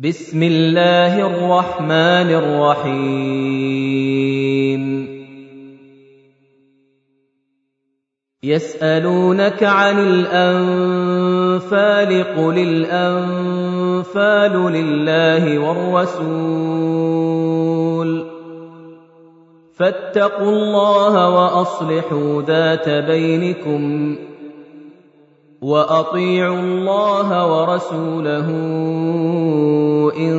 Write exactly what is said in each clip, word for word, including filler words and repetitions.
بسم الله الرحمن الرحيم يسألونك عن الأنفال قل الأنفال لله والرسول فاتقوا الله وأصلحوا ذات بينكم وأطيعوا الله ورسوله إن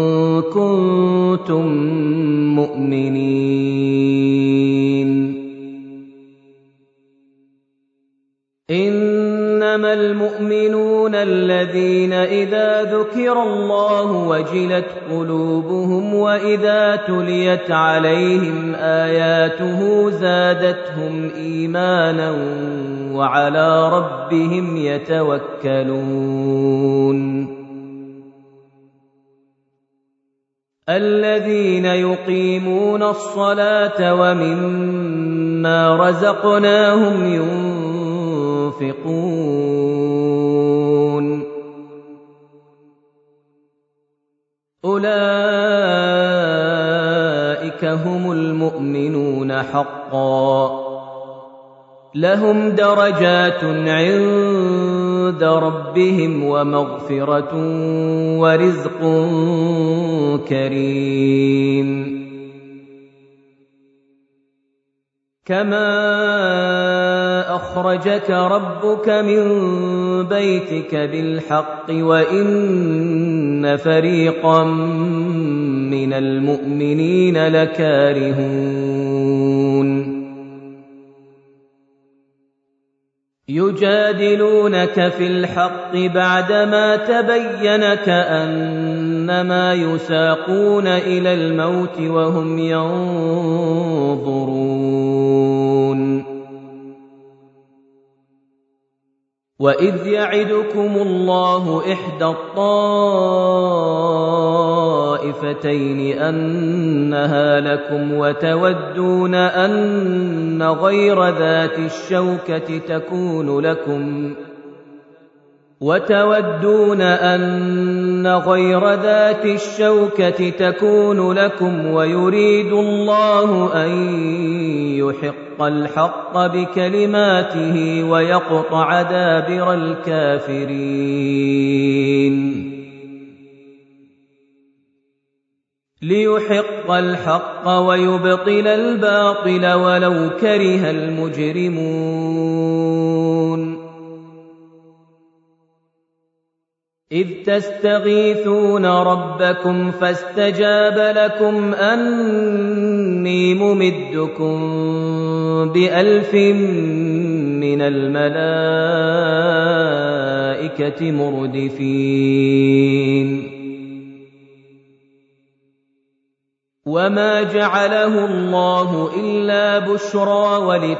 كنتم مؤمنين إنما المؤمنون الذين إذا ذكر الله وجلت قلوبهم وإذا تليت عليهم آياته زادتهم إيمانا وعلى ربهم يتوكلون الذين يقيمون الصلاة ومما رزقناهم ينفقون أولئك هم المؤمنون حقا لهم درجات عند ربهم ومغفرة ورزق كريم كما أخرجك ربك من بيتك بالحق وإن فريقا من المؤمنين لكارهون يجادلونك في الحق بعدما تبين كأنما يساقون إلى الموت وهم ينظرون وإذ يعدكم الله إحدى الطائفتين أنها لكم وتودون أن غير ذات الشوكة تكون لكم وتودون أن غير ذات الشوكة تكون لكم ويريد الله أن يحق الحق بكلماته ويقطع دابر الكافرين ليحق الحق ويبطل الباطل ولو كره المجرمون إذ تستغيثون ربكم فاستجاب لكم أني ممدكم بألف من الملائكة مردفين وما جعله الله إلا بشرى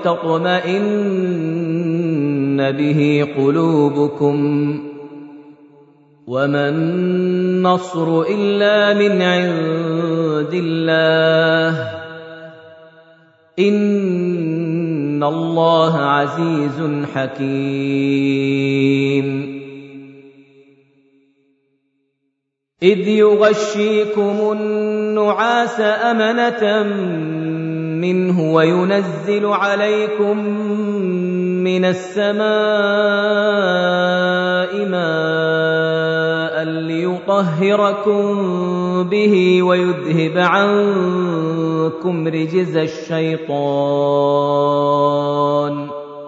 ولتطمئن به قلوبكم وما النصر إلا من عند الله إن الله عزيز حكيم إذ يغشيكم النعاس أمنة منه وينزل عليكم من السماء ماء ليطهركم به ويذهب عنكم رجز الشيطان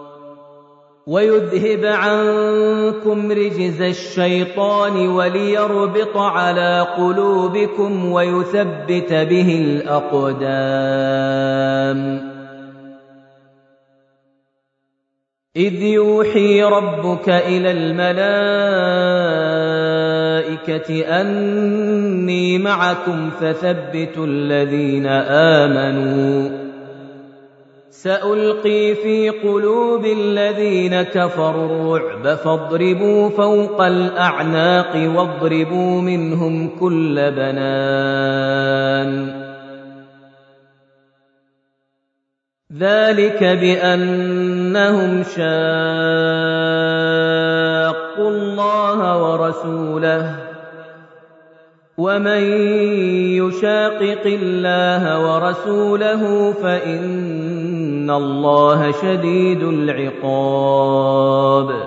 ويذهب عنكم رجز الشيطان وليربط على قلوبكم ويثبت به الأقدام إذ يوحي ربك إلى الملائكة أني معكم فثبتوا الذين آمنوا سألقي في قلوب الذين كفروا الرعب فاضربوا فوق الأعناق واضربوا منهم كل بنان ذلك بأنهم شاقوا الله ورسوله ومن يشاقق الله ورسوله فإن الله شديد العقاب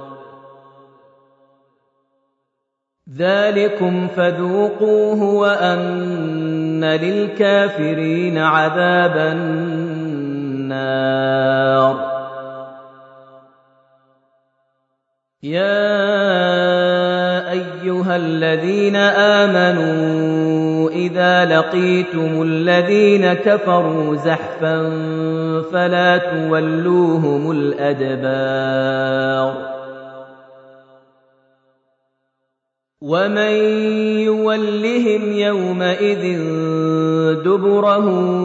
ذلكم فذوقوه وأن للكافرين عذاب النار يا أيها الذين آمنوا إذا لقيتم الذين كفروا زحفا فلا تولوهم الأدبار ومن يولهم يومئذ دبره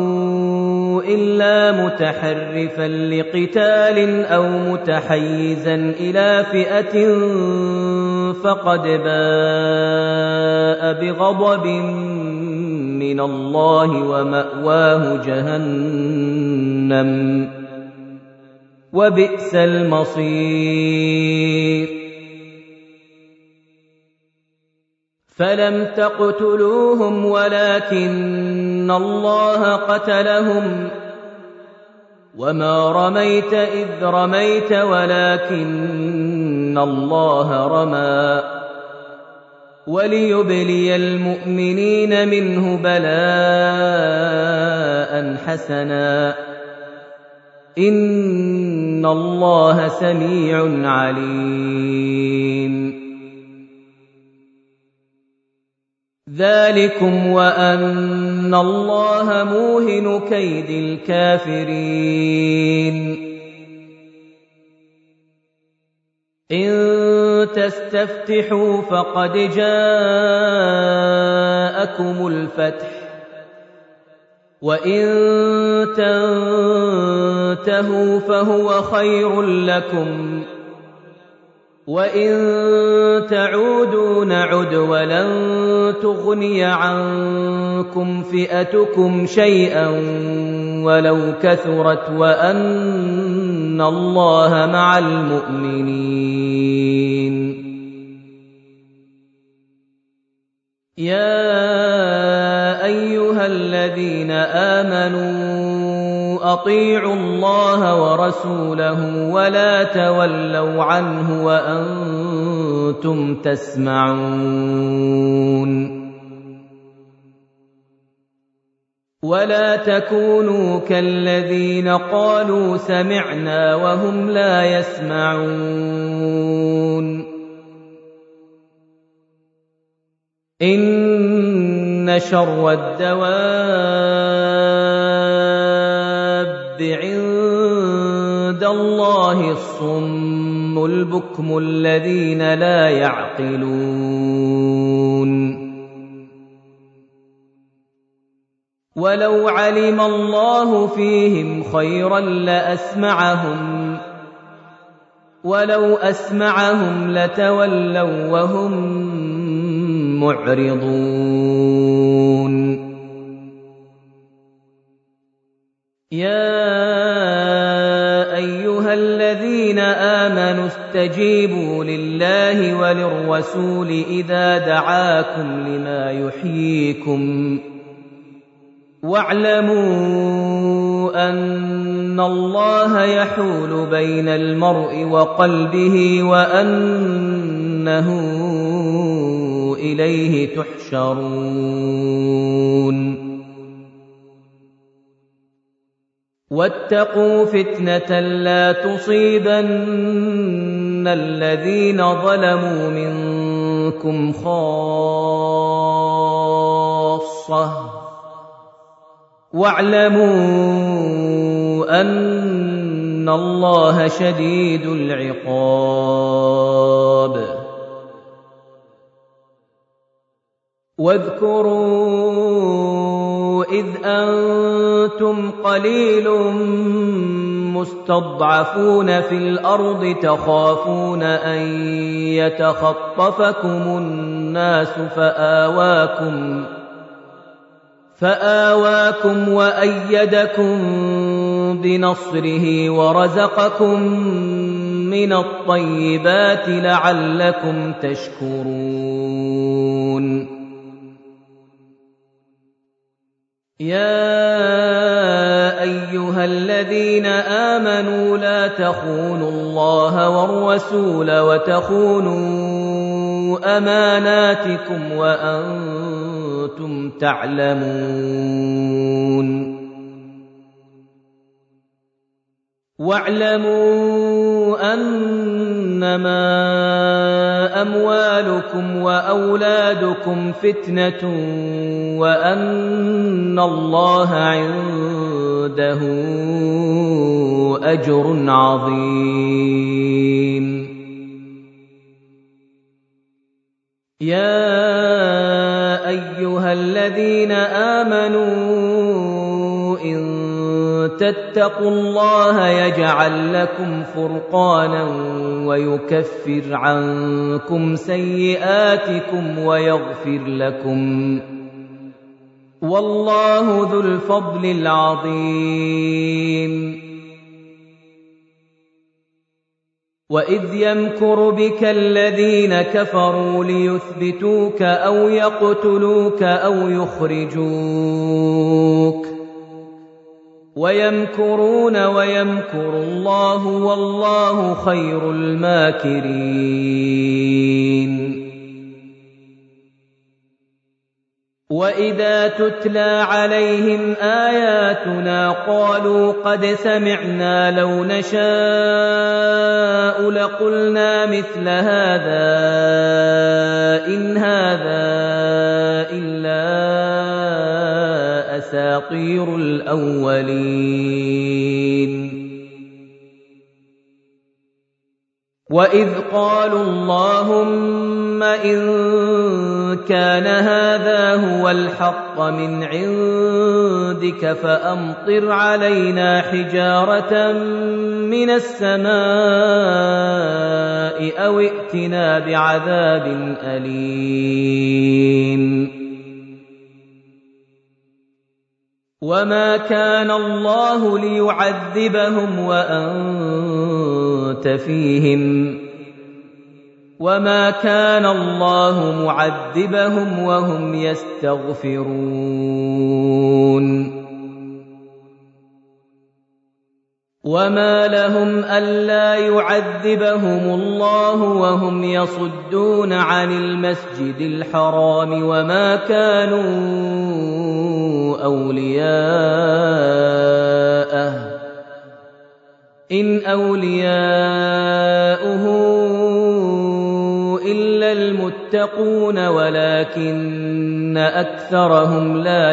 إلا متحرفا لقتال أو متحيزا إلى فئة فقد باء بغضب من الله ومأواه جهنم وبئس المصير فلم تقتلوهم ولكن الله قتلهم وما رميت إذ رميت ولكن الله رمى وليبلي المؤمنين منه بلاء حسنا إن الله سميع عليم ذلكم وأن الله موهن كيد الكافرين إن تستفتحوا فقد جاءكم الفتح وإن تنتهوا فهو خير لكم وإن تعودوا نعد ولن تغني عنكم فئتكم شيئا ولو كثرت وأن الله مع المؤمنين يا أيها الذين آمنوا أطيعوا الله ورسوله ولا تولوا عنه وأنتم تسمعون ولا تكونوا كالذين قالوا سمعنا وهم لا يسمعون إن شر الدواب عند الله الصم البكم الذين لا يعقلون ولو علم الله فيهم خيرا لأسمعهم ولو أسمعهم لتولوا وهم معرضون يا أيها الذين آمنوا استجيبوا لله وللرسول إذا دعاكم لما يحييكم واعلموا أن الله يحول بين المرء وقلبه وأنه إليه تحشرون واتقوا فتنة لا تصيبن الذين ظلموا منكم خاصة واعلموا أن الله شديد العقاب واذكروا إذ أنتم قليل مستضعفون في الأرض تخافون أن يتخطفكم الناس فآواكم فآواكم وأيدكم بنصره ورزقكم من الطيبات لعلكم تشكرون يا أيها الذين آمنوا لا تخونوا الله والرسول وتخونوا أماناتكم وأنتم تعلمون واعلموا أنما أموالكم وأولادكم فتنة وأن الله عنده أجر عظيم. يا أيها الذين آمنوا إن تتقوا الله يجعل لكم فرقانا ويكفر عنكم سيئاتكم ويغفر لكم والله ذو الفضل العظيم. وإذ يمكر بك الذين كفروا ليثبتوك أو يقتلوك أو يخرجوك ويمكرون ويمكر الله والله خير الماكرين. وإذا تتلى عليهم آياتنا قالوا قد سمعنا لو نشاء لقلنا مثل هذا إن هذا إلا أساطير الأولين. وإذ قالوا اللهم إن كان هذا هو الحق من عندك فأمطر علينا حجارة من السماء أو ائتنا بعذاب أليم. وما كان الله ليعذبهم وأنت فيهم وما كان الله معذبهم وهم يستغفرون. وما لهم ألا يعذبهم الله وهم يصدون عن المسجد الحرام وما كانوا أولياءه إن أولياؤه إلا المتقون ولكن أكثرهم لا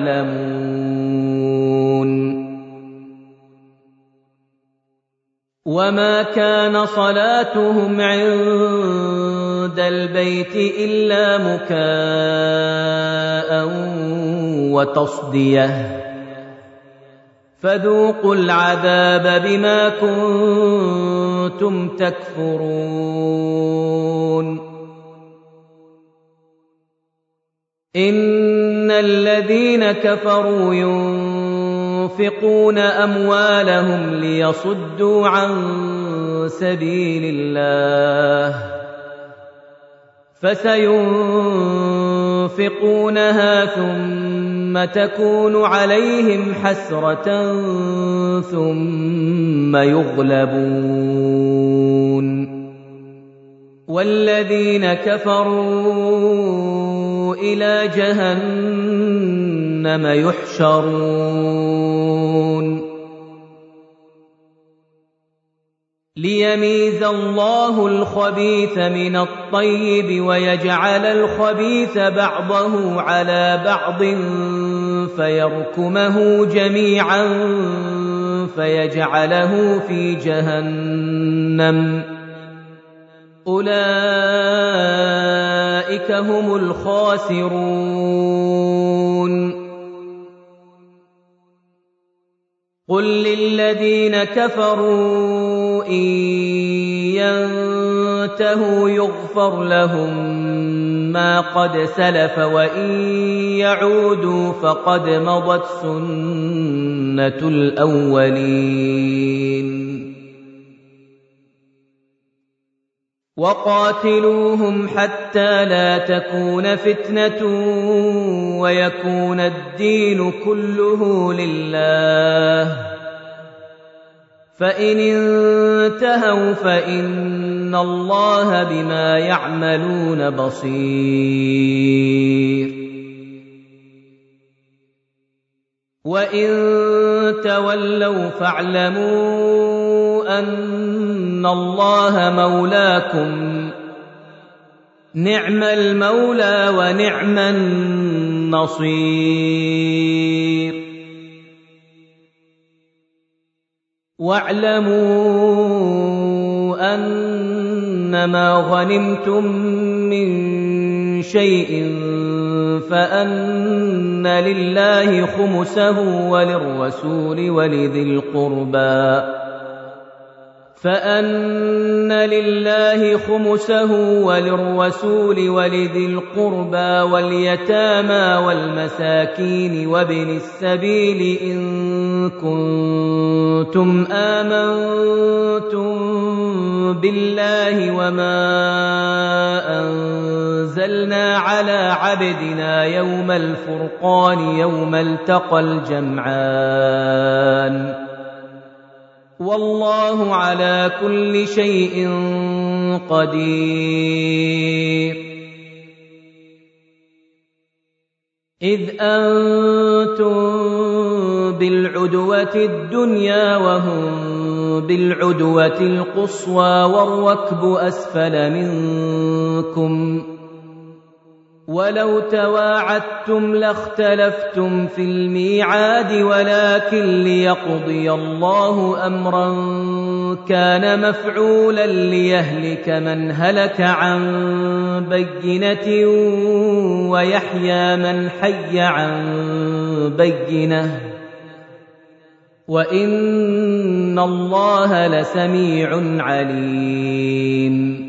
يعلمون. وما كان صلاتهم عند البيت إلا مكاء وتصدية فذوقوا العذاب بما كنتم تكفرون. إن الذين كفروا ينفقون أموالهم ليصدوا عن سبيل الله فسينفقونها ثم تكون عليهم حسرة ثم يغلبون والذين كفروا إلى جهنم يحشرون. ليميز الله الخبيث من الطيب ويجعل الخبيث بعضه على بعض فيركمه جميعا فيجعله في جهنم أولئك هم الخاسرون. قل للذين كفروا إن ينتهوا يغفر لهم ما قد سلف وإن يعودوا فقد مضت سنة الأولين. وقاتلوهم حتى لا تكون فتنة ويكون الدين كله لله، فإن انتهوا فإن الله بما يعملون بصير. وإن تولوا فاعلموا أن الله مولاكم، نعم المولى ونعم النصير. واعلموا أنما غنمتم من شيء فأن لله خمسه وللرسول ولذي القربى فأن لله خمسه وللرسول ولذي القربى واليتامى والمساكين وابن السبيل إن كنتم آمنتم بالله وما أنزلنا على عبدنا يوم الفرقان يوم التقى الجمعان والله على كل شيء قدير. إذ أنتم بالعدوة الدنيا وهم بالعدوة القصوى والركب أسفل منكم ولو تواعدتم لاختلفتم في الميعاد ولكن ليقضي الله أمرا كان مفعولا ليهلك من هلك عن بينة ويحيى من حي عن بينة وإن الله لسميع عليم.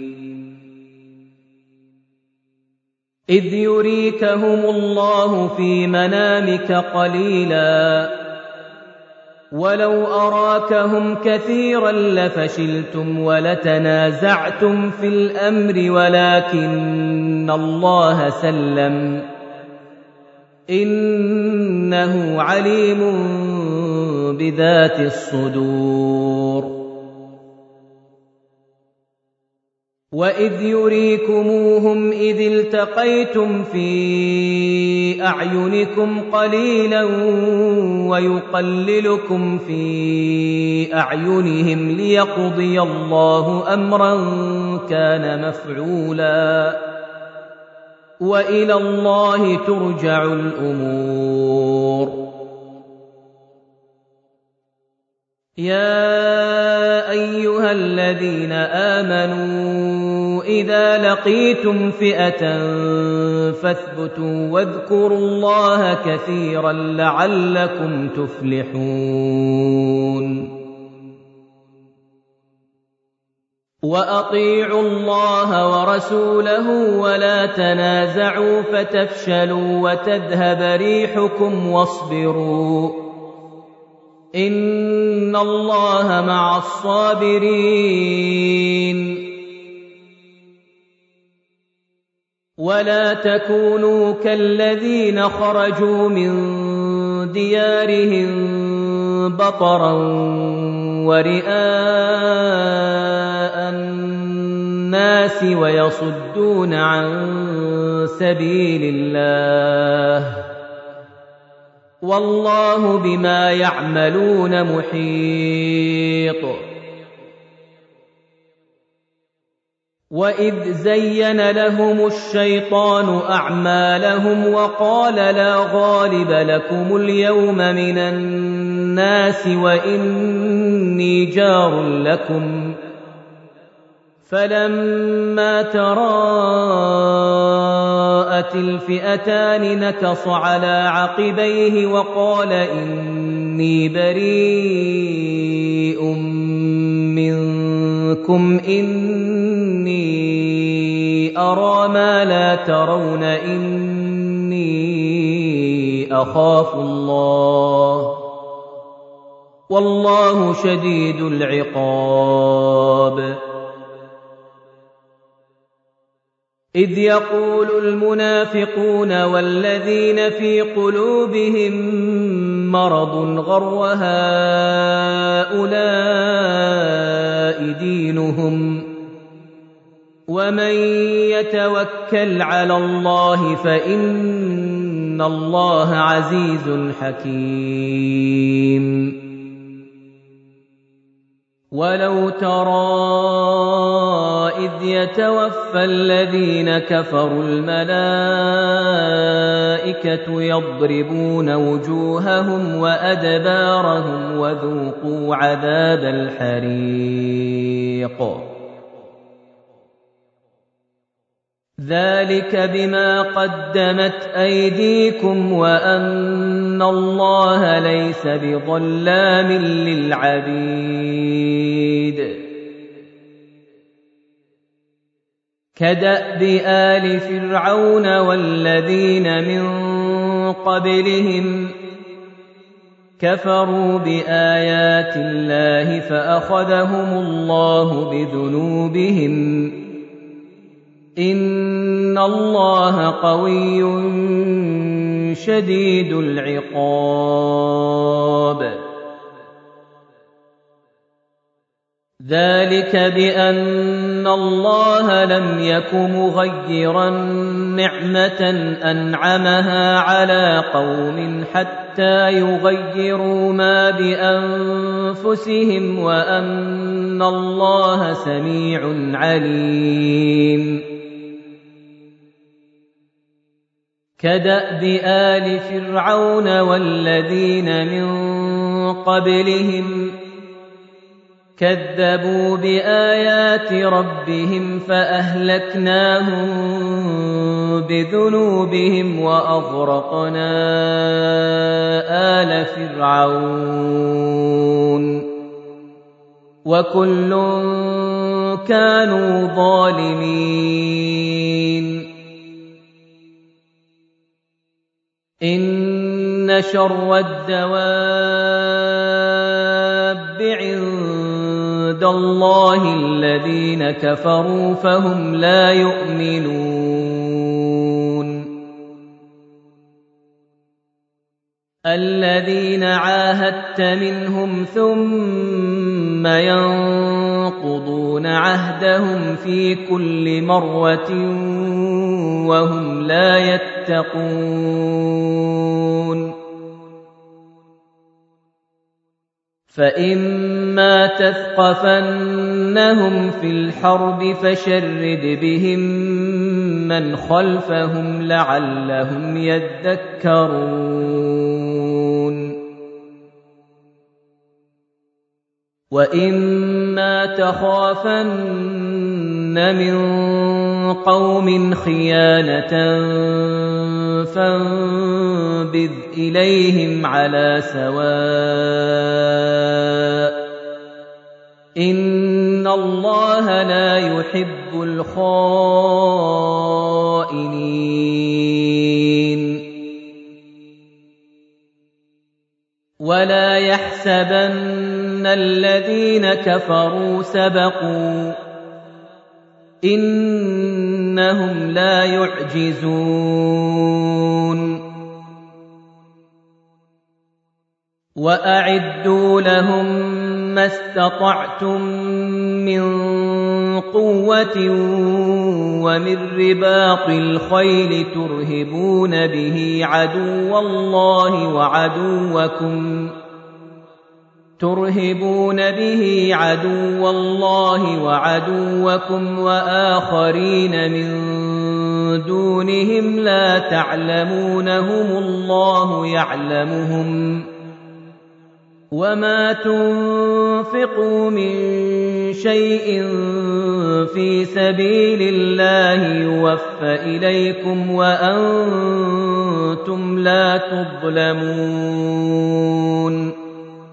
إذ يريكهم الله في منامك قليلا ولو أراكهم كثيرا لفشلتم ولتنازعتم في الأمر ولكن الله سلم إنه عليم بذات الصدور. وإذ يريكموهم إذ التقيتم في أعينكم قليلا ويقللكم في أعينهم ليقضي الله أمرا كان مفعولا وإلى الله ترجع الأمور. يا أيها الذين آمنوا إذا لقيتم فئة فاثبتوا واذكروا الله كثيرا لعلكم تفلحون. وأطيعوا الله ورسوله ولا تنازعوا فتفشلوا وتذهب ريحكم واصبروا إن الله مع الصابرين. ولا تكونوا كالذين خرجوا من ديارهم بطرا ورئاء الناس ويصدون عن سبيل الله والله بما يعملون محيط. وإذ زين لهم الشيطان أعمالهم وقال لا غالب لكم اليوم من الناس وإني جار لكم فلما تراءت الفئتان نكص على عقبيه وقال إني بريء منكم إني أرى ما لا ترون إني أخاف الله والله شديد العقاب. إذ يقول المنافقون والذين في قلوبهم مرض غر هؤلاء دينهم ومن يتوكل على الله فإن الله عزيز حكيم ولو ترى إذ يتوفى الذين كفروا الملائكة يضربون وجوههم وأدبارهم وذوقوا عذاب الحريق ذلك بما قدمت أيديكم وأن الله ليس بظلام للعبيد كدأب آل فرعون والذين من قبلهم كفروا بآيات الله فأخذهم الله بذنوبهم إن الله قوي شديد العقاب ذلك بأن الله لم يك مغيرا نعمة أنعمها على قوم حتى يغيروا ما بأنفسهم وأن الله سميع عليم كدأب آل فرعون والذين من قبلهم كذبوا بآيات ربهم فأهلكناهم بذنوبهم وأغرقنا آل فرعون وكل كانوا ظالمين إن شر الدواب عند الله الذين كفروا فهم لا يؤمنون الذين عاهدت منهم ثم ينقضون عهدهم في كل مرة وهم لا يتقون فإما تثقفنهم في الحرب فشرد بهم من خلفهم لعلهم يذكرون وإما تخافن من قوم خيانة فانبذ إليهم على سواء إن الله لا يحب الخائنين ولا يحسبن الذين كفروا سبقوا إنهم لا يعجزون وأعدوا لهم ما استطعتم من قوة ومن رباط الخيل ترهبون به عدو الله وعدوكم ترهبون به عدو الله وعدوكم وآخرين من دونهم لا تعلمونهم الله يعلمهم وما تنفقوا من شيء في سبيل الله يوفى إليكم وأنتم لا تظلمون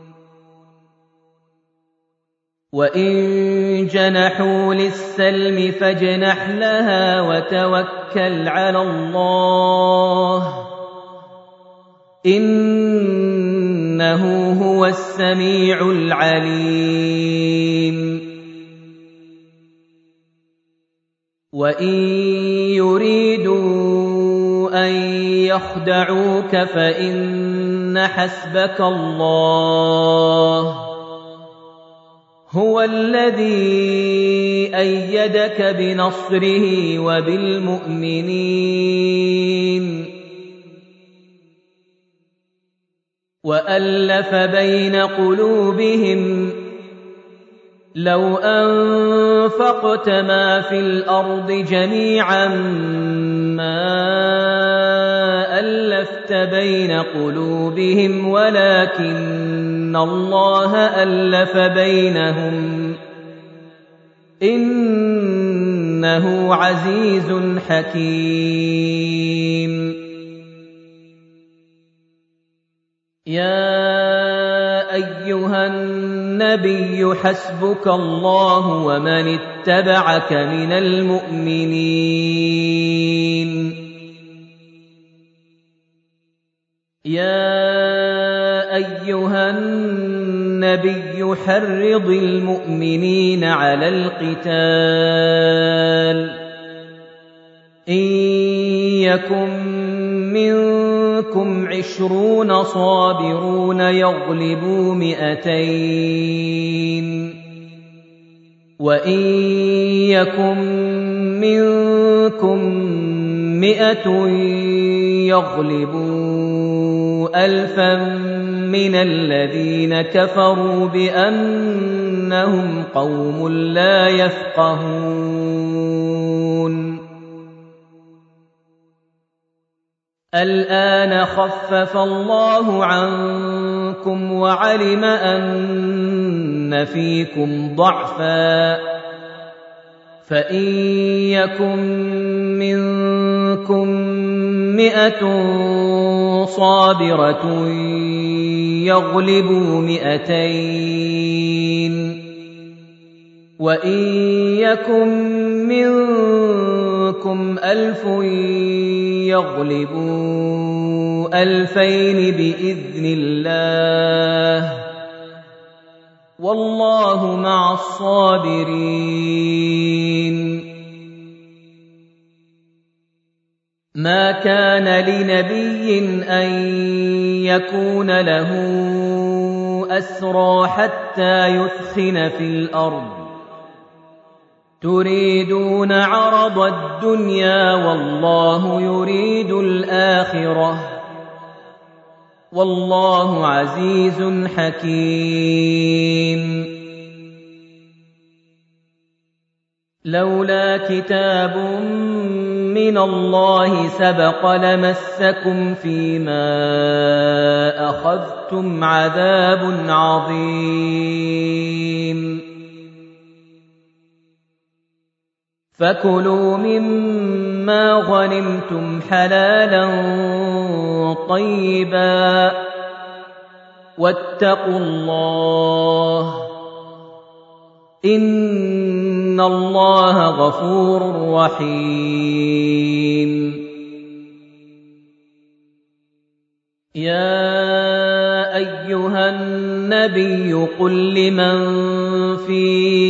وإن جنحوا للسلم فاجنح لها وتوكل على الله إنه هو السميع العليم وَإِن يُرِيدُوا أَن يَخْدَعُوكَ فَإِنَّ حَسْبَكَ اللَّهُ هُوَ الَّذِي أَيَّدَكَ بِنَصْرِهِ وَبِالْمُؤْمِنِينَ وَأَلَّفَ بَيْنَ قُلُوبِهِمْ لَوْ أَنفَقْتَ مَا فِي الْأَرْضِ جَمِيعًا مَّا أَلَّفْتَ بَيْنَ قُلُوبِهِمْ وَلَكِنَّ اللَّهَ أَلَّفَ بَيْنَهُمْ إِنَّهُ عَزِيزٌ حَكِيمٌ يَا أَيُّهَا النَّبِيُّ حَسْبُكَ اللَّهُ وَمَنِ اتَّبَعَكَ مِنَ الْمُؤْمِنِينَ يَا أَيُّهَا النَّبِيُّ حَرِّضِ الْمُؤْمِنِينَ عَلَى الْقِتَالِ إِن يَكُن مِّنكُمْ عِشْرُونَ صَابِرُونَ يَغْلِبُوا مِائَتَيْنِ وَإِن يَكُن مِّنكُم مِّائَةٌ يَغْلِبُوا أَلْفًا مِّنَ الَّذِينَ كَفَرُوا بِأَنَّهُمْ قَوْمٌ لَّا يَفْقَهُونَ الْآنَ خَفَّفَ اللَّهُ عَنكُمْ وَعَلِمَ أَنَّ فِيكُمْ ضَعْفًا فَإِن يَكُن مِّنكُم مِّائَةٌ صَابِرَةٌ يَغْلِبُوا مِائَتَيْنِ وَإِن يَكُن مِّنكُمْ أَلْفٌ يَغْلِبُوا أَلْفَيْنِ بِإِذْنِ اللَّهِ وَاللَّهُ مَعَ الصَّابِرِينَ مَا كَانَ لِنَبِيٍّ أَن يَكُونَ لَهُ أَسْرَىٰ حَتَّىٰ يُثْخِنَ فِي الْأَرْضِ تُرِيدُونَ عَرَضَ الدُّنْيَا وَاللَّهُ يُرِيدُ الْآخِرَةَ وَاللَّهُ عَزِيزٌ حَكِيمٌ لَّوْلَا كِتَابٌ مِّنَ اللَّهِ سَبَقَ لَمَسَّكُمْ فِيمَا أَخَذْتُمْ عَذَابٌ عَظِيمٌ فَكُلُوا مِمَّا غَنِمْتُمْ حَلَالًا طَيِّبًا وَاتَّقُوا اللَّهَ إِنَّ اللَّهَ غَفُورٌ رَّحِيمٌ يَا أَيُّهَا النَّبِيُّ قُل لِّمَن فِي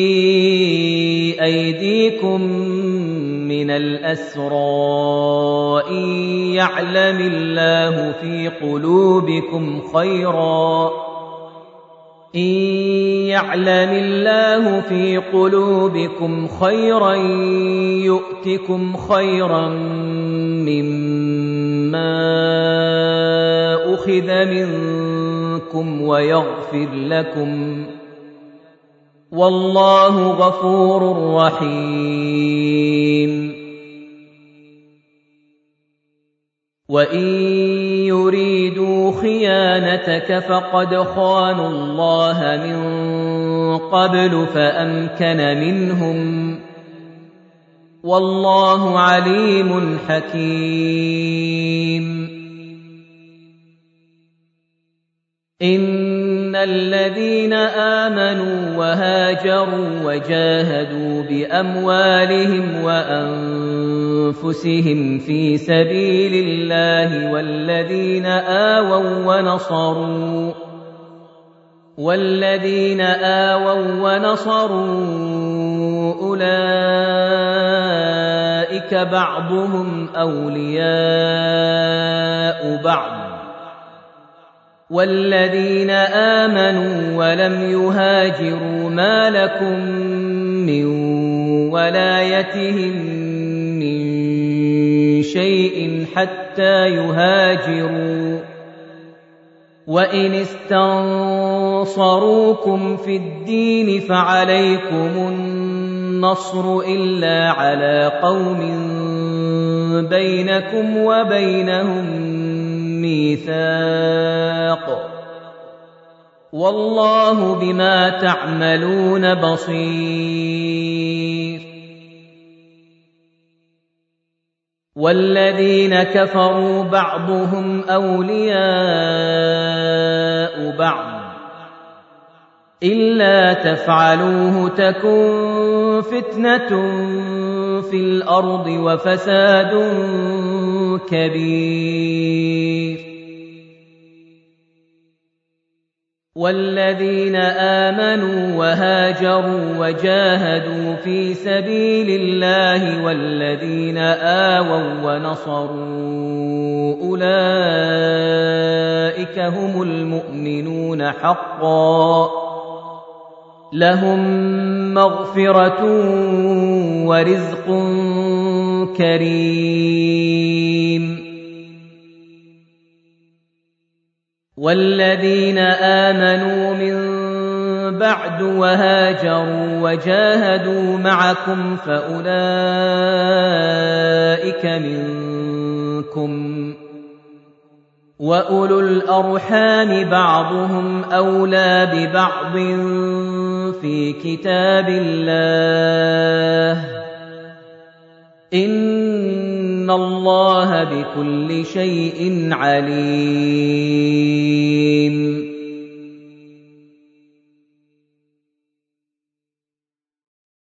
أَيْدِيكُم مِّنَ الْأَسْرَىٰ إِن يَعْلَمِ اللَّهُ في قُلُوبِكُمْ خَيْرًا إِن يَعْلَمِ اللَّهُ في قُلُوبِكُمْ خَيْرًا يُؤْتِكُمْ خَيْرًا مِّمَّا أُخِذَ مِنكُمْ وَيَغْفِرْ لَكُمْ وَاللَّهُ غَفُورٌ رَّحِيمٌ وَإِن يُرِيدُوا خِيَانَتَكَ فَقَدْ خَانُوا اللَّهَ مِن قَبْلُ فَأَمْكَنَ مِنْهُمْ وَاللَّهُ عَلِيمٌ حَكِيمٌ إِنَّ الَّذِينَ آمَنُوا وَهَاجَرُوا وَجَاهَدُوا بِأَمْوَالِهِمْ وَأَنفُسِهِمْ فِي سَبِيلِ اللَّهِ وَالَّذِينَ آوَوا وَّنَصَرُوا وَالَّذِينَ آوَوا وَّنَصَرُوا أُولَٰئِكَ أولئك بعضهم أولياء بعض والذين آمنوا ولم يهاجروا ما لكم من ولايتهم من شيء حتى يهاجروا وإن استنصروكم في الدين فعليكم النصر إلا على قوم بينكم وبينهم ميثاق والله بما تعملون بصير والذين كفروا بعضهم أولياء بعض إلا تفعلوه تكن فتنة في الأرض وفساد كبير والذين آمنوا وهاجروا وجاهدوا في سبيل الله والذين آووا ونصروا أولئك هم المؤمنون حقا لهم مغفرة ورزق كريم والذين آمنوا من بعد وهاجروا وجاهدوا معكم فأولئك منكم وأولو الأرحام بعضهم أولى ببعض في كتاب الله إن الله بكل شيء عليم